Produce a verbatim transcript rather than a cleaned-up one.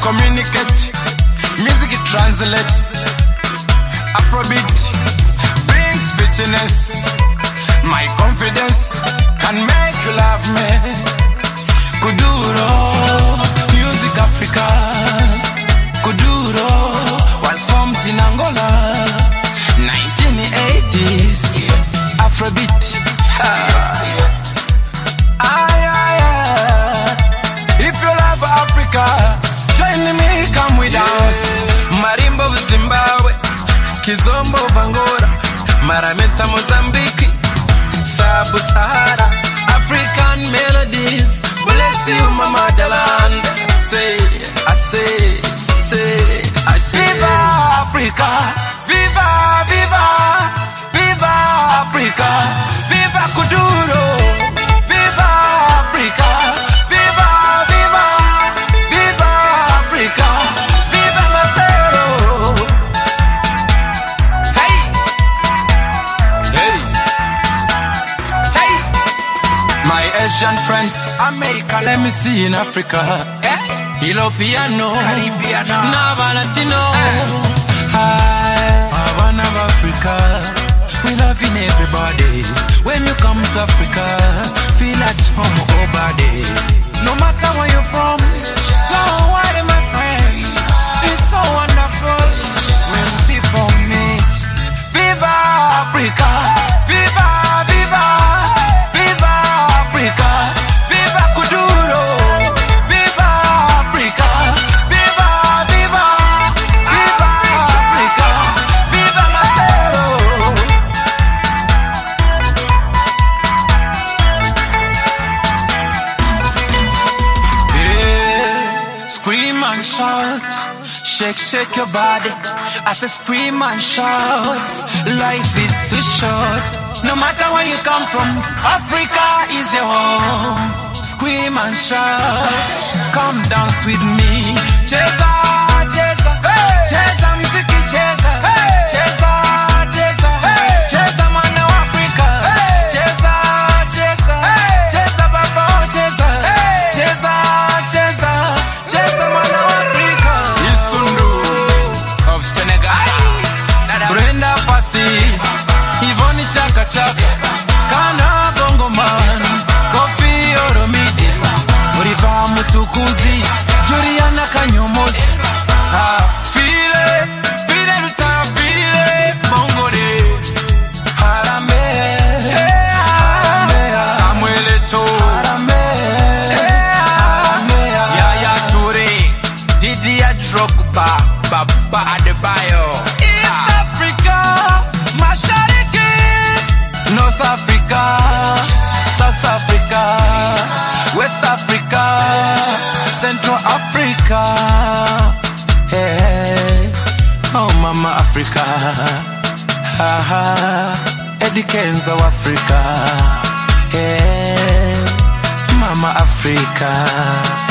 communicate. Music it translates. Afrobeat brings fitness. My confidence can make you love me. Kuduro, Music Africa. Kuduro was formed in Angola, nineteen eighties. Afrobeat. Ah. Ay, ay, ay. If you love Africa, join me, come with us. Marimba of Zimbabwe, Kizombo of Angola, Marameta Mozambique, Sabu Sahara, African melodies. Bless you, my motherland. Say, I say, say, I say. Viva Africa, viva, viva, viva Africa, viva Kuduro, viva Africa, viva, viva, viva Africa, viva Masero. Hey, hey, hey. My Asian friends, America, let me see in Africa. Eh? Europeano, Caribbean, Nava Latino. Hi, Havana of Africa. We loving everybody. When you come to Africa, feel at home, oh body. No matter where you're from, don't worry, my friend. It's so wonderful when people meet. Viva Africa, viva, viva, viva Africa, viva Kuduro, viva Africa, viva, viva, viva Africa, viva Masero. Scream and shout, shake, shake your body. I say scream and shout, life is too short. No matter where you come from, Africa is your home. Scream and shout, come dance with me. Cheza, cheza, hey. Cheza mziki, cheza, hey. Cheza, cheza, hey. Cheza mwana wa Africa, hey. Cheza, cheza, hey. Cheza baba, cheza, hey. Cheza, cheza, cheza mwana wa Africa. Isundu of Senegal, Brenda Fassie, Yvonne Chaka Chaka, Kana Bongo Man, Kofi Olomide, Oliver Mutukuzi, Juliana Kanyomozi. Ah, file, file luta, file, Bongole, Harambe, Harambe, Samuel Eto'o, Harambe, Harambe, Yaya Toure, Didier Drogba, Baba Adebayo. East Africa, Mashariki, North Africa, South Africa, West Africa, Central Africa. Hey, oh Mama Africa, ha ha, Eddie Kenzo Africa. Hey, Mama Africa.